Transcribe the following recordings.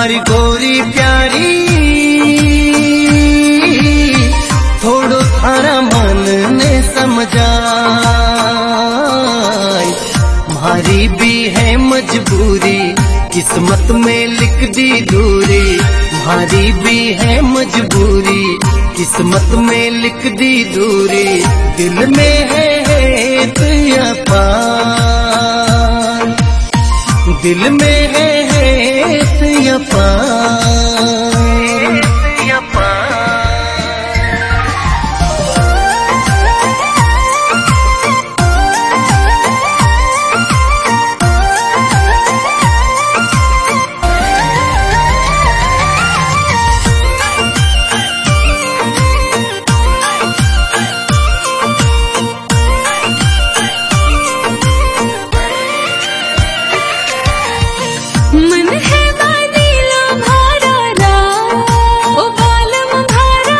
मारी गोरी प्यारी थोड़ो थारा मन ने समझा, मारी भी है मजबूरी किस्मत में लिख दी दूरी, मारी भी है मजबूरी किस्मत में लिख दी दूरी, दिल में है तेरा पार, दिल में है तेरा पार। मन है बादीला भारा ओ बालम भारा,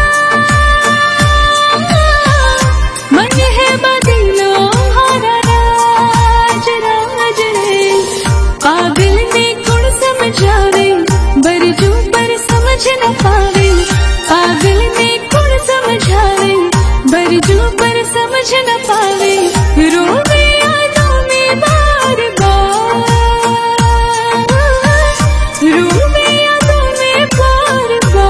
मन है बादीला भारा राज राज रे, पागल ने गुण समझावे बरजू पर समझ न पावे, पागल ने गुण समझावे बरजू पर समझ न पावे, रोवे यादों में बार बार, रोवे यादों में बार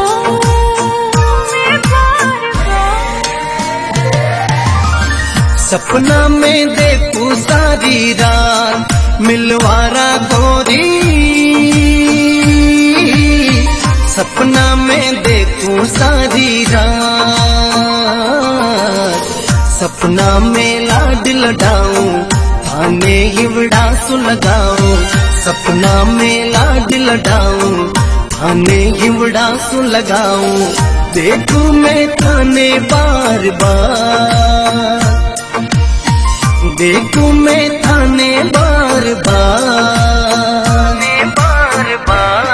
बार। सपना में देखूं सारी रात मिलवारा गोरी, सपना में देखूं सारी रात, सपना में लाड लडाऊं थाने हिवड़ा सुलगाऊं, सपना में लाड लडाऊं थाने हिवड़ा सुलगाऊं, देखूं मैं थाने बार बार, देखूं मैं थाने बार बार, बार बार।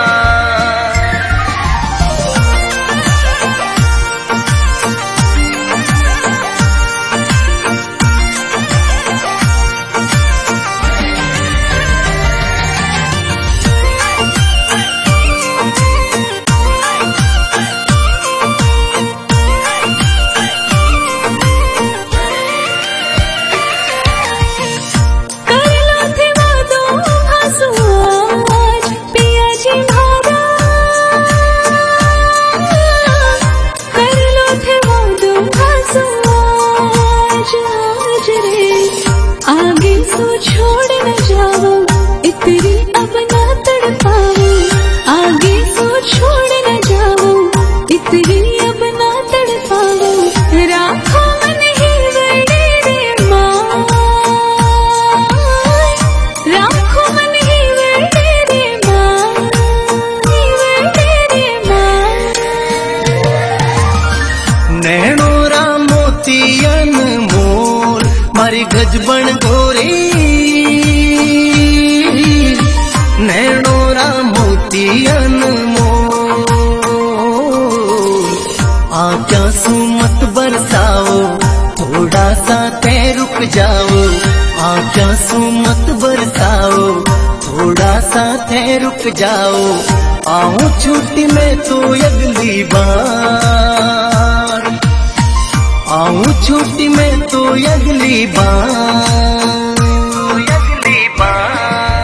आगे सो छोड़ न जाओ इतनी अब ना तड़पाओ, आगे सो छोड़ न जाओ इतनी अब ना तड़पाओ, राखो मन ही वेड़े माँ, राखो मन ही वेड़े माँ, वेड़े माँ। नैनोरा मोतियन मोल मारी गजबन गोरी, नैनोरा मोतियन मोल, आँखों सू मत बरसाओ थोड़ा सा तै रुक जाओ, आँखों सू मत बरसाओ थोड़ा सा तै रुक जाओ, आऊं छुट्टी में तो अगली बार, आऊं छुट्टी में तो अगली बार, अगली बार।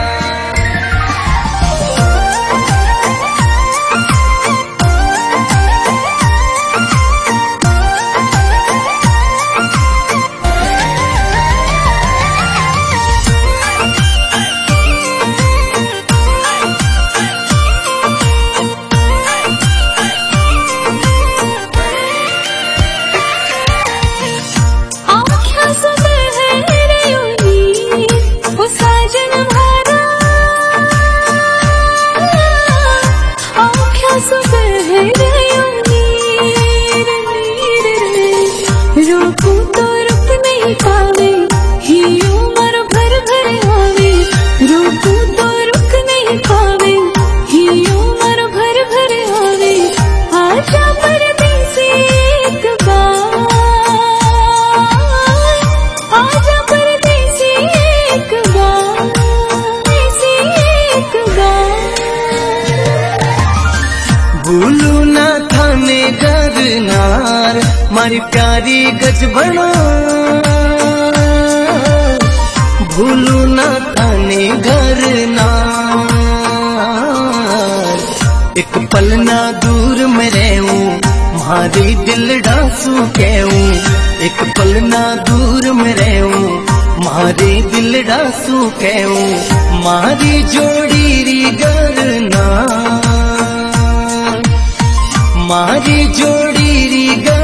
रोकूं तो रुक नहीं पावे, ही उम्र भर भर आवे, रोकूं तो रुक नहीं पावे, ही उम्र भर भर आवे, आजा परदेसी एक बार, आजा परदेसी एक बार, परदेसी एक बार। नार मारी प्यारी गजबना भूलू ना थाने घर नार एक पल ना दूर में रहूं मारी दिल डांसू कहूं एक पल ना दूर में रहूं मारी दिल डांसू कहूं मारी जोड़ी री गरना मारी जोड़ी री